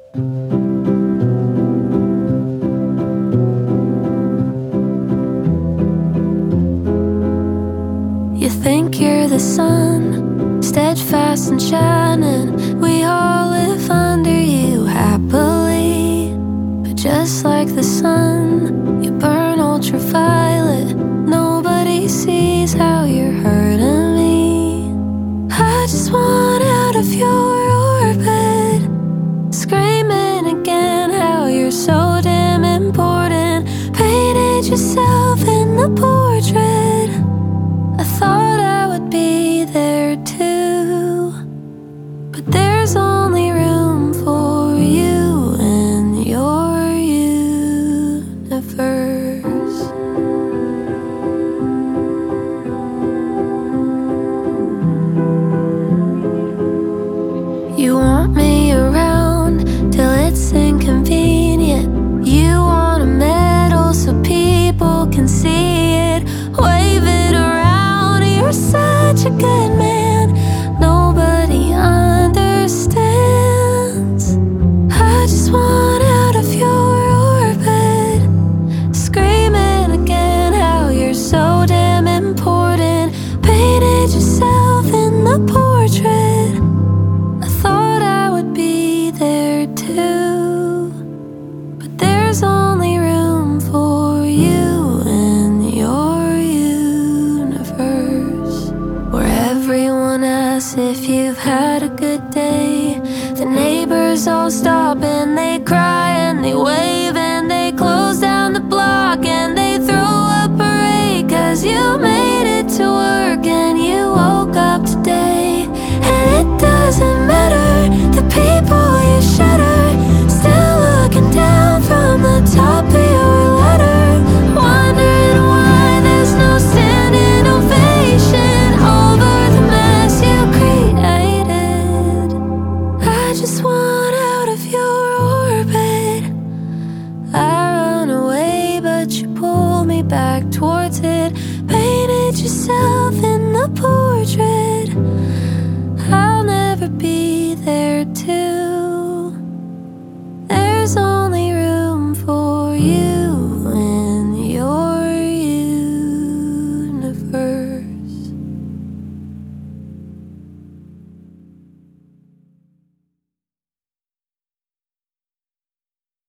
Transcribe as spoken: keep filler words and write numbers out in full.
You think you're the sun, steadfast and shining. We all live under you happily. But just like the sun, you burn ultraviolet. Nobody sees how you're hurting me. I just want out of your orbit, screaming again how you're so damn important. Painted yourself in the portrait. I thought I would be there too, but there's only room for you in your universe. You want me around till it's inconvenient. You want a medal so people can see it. Wave it around. You're such a good man, nobody understands. I just want out of your orbit, screaming again how you're so damn important. Painted yourself in the portrait. I thought I would be there too, but there's only room for you in your universe. Everyone asks if you've had a good day. The neighbors all stop and they cry and they wave and they close down the block and they throw a parade. Cause you made it to work and you woke up today. And it doesn't matter, the people you shatter, still looking down from the top of your ladder, wondering why there's no standing ovation over the mess you created. I just want out of your orbit. I run away but you pull me back towards it. Painted yourself in the portrait.